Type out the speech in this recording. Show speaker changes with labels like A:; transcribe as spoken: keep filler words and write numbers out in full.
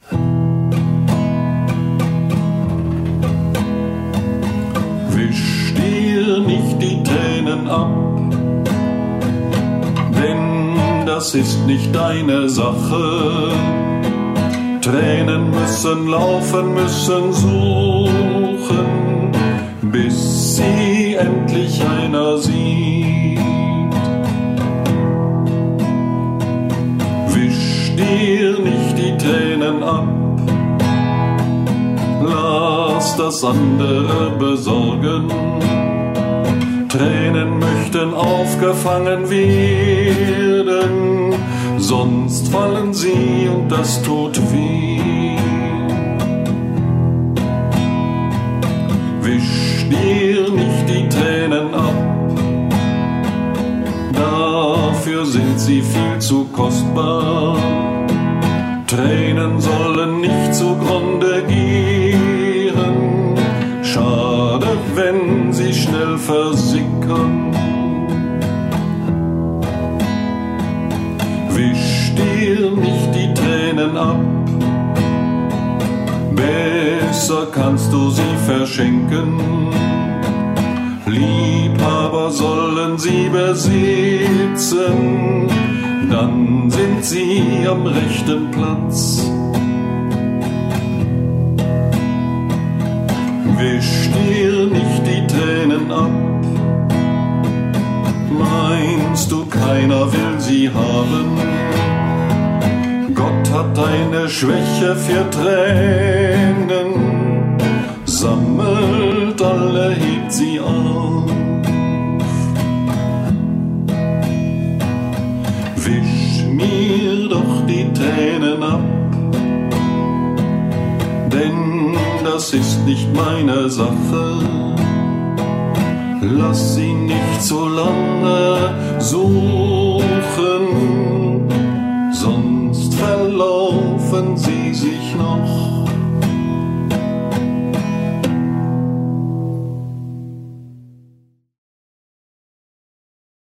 A: Wisch dir nicht die Tränen ab, denn das ist nicht deine Sache. Tränen müssen laufen, müssen suchen, bis sie endlich einer sieht. Wisch dir nicht die Tränen ab, lass das andere besorgen. Tränen möchten aufgefangen werden, sonst fallen sie und das tut weh. Wisch dir nicht die Tränen ab, dafür sind sie viel zu kostbar. Tränen sollen nicht zugrunde gehen, schade, wenn sie schnell versickern. Wisch dir nicht die Tränen ab, besser kannst du sie verschenken. Liebhaber sollen sie besitzen, dann sind sie am rechten Platz. Wisch dir nicht die Tränen ab, meinst du, keiner will sie haben? Gott hat eine Schwäche für Tränen, sammelt alle, hebt sie auf. Wisch mir doch die Tränen ab, denn das ist nicht meine Sache. Lass sie nicht so lange so